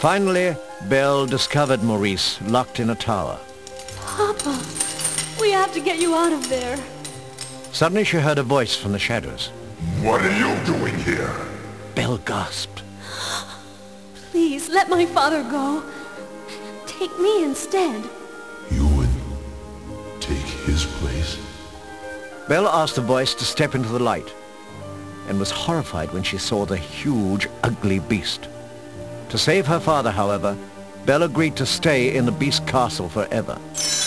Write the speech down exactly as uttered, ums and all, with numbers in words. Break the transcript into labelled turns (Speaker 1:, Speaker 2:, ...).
Speaker 1: Finally, Belle discovered Maurice locked in a tower.
Speaker 2: Papa, we have to get you out of there.
Speaker 1: Suddenly she heard a voice from the shadows.
Speaker 3: What are you doing here?
Speaker 1: Belle gasped.
Speaker 2: Please, let my father go. Take me instead.
Speaker 3: You would take his place?
Speaker 1: Belle asked the voice to step into the light, and was horrified when she saw the huge, ugly beast. To save her father, however, Belle agreed to stay in the beast castle forever.